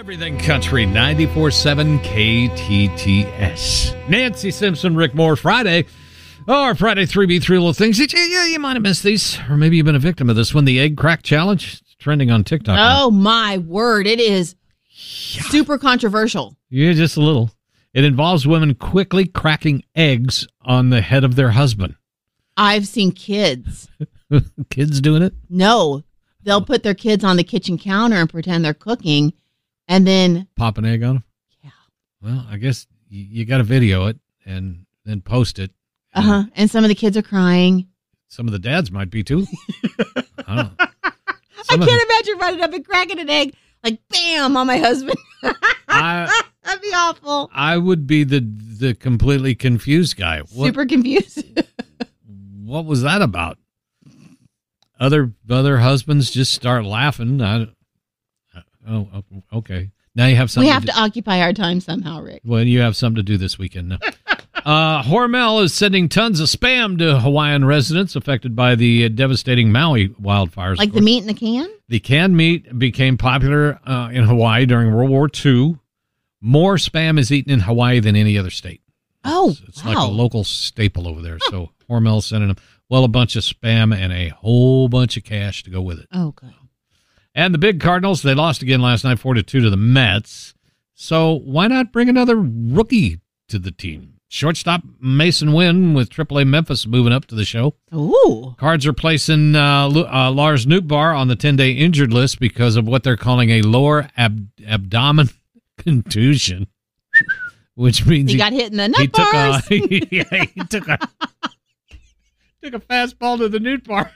Everything Country 94.7 KTTS. Nancy Simpson, Rick Moore, Friday. Our Friday 3B3 little things. You might have missed these, or maybe you've been a victim of this one. The egg crack challenge. It's trending on TikTok. Oh, my word. It is super controversial. Yeah, just a little. It involves women quickly cracking eggs on the head of their husband. I've seen kids. Kids doing it? No. They'll put their kids on the kitchen counter and pretend they're cooking. And then pop an egg on them? Yeah. Well, I guess you got to video it and then post it. And some of the kids are crying. Some of the dads might be too. I don't know. I can't imagine running up and cracking an egg like bam on my husband. That'd be awful. I would be the completely confused guy. Super confused. What was that about? Other husbands just start laughing. Oh, okay. Now you have something. We have to occupy our time somehow, Rick. Well, you have something to do this weekend now. Hormel is sending tons of Spam to Hawaiian residents affected by the devastating Maui wildfires. Like the meat in the can? The canned meat became popular in Hawaii during World War II. More Spam is eaten in Hawaii than any other state. Oh, it's like a local staple over there. So Hormel's sending them, a bunch of Spam and a whole bunch of cash to go with it. Oh, good. And the big Cardinals, they lost again last night, 4-2 to the Mets. So why not bring another rookie to the team? Shortstop Mason Wynn with AAA Memphis moving up to the show. Ooh. Cards are placing Lars Nootbaar on the 10-day injured list because of what they're calling a lower abdomen contusion, which means he got hit in the nut bars. He took a fastball to the Nootbaar.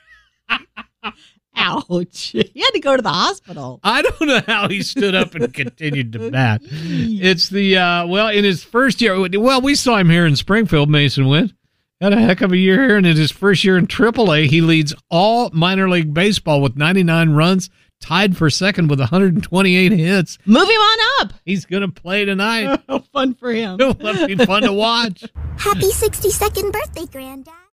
Ouch. He had to go to the hospital. I don't know how he stood up and continued to bat. It's the, in his first year, we saw him here in Springfield, Mason Wynn. Had a heck of a year here, and in his first year in AAA, he leads all minor league baseball with 99 runs, tied for second with 128 hits. Move him on up. He's going to play tonight. Fun for him. It'll be fun to watch. Happy 62nd birthday, Granddad.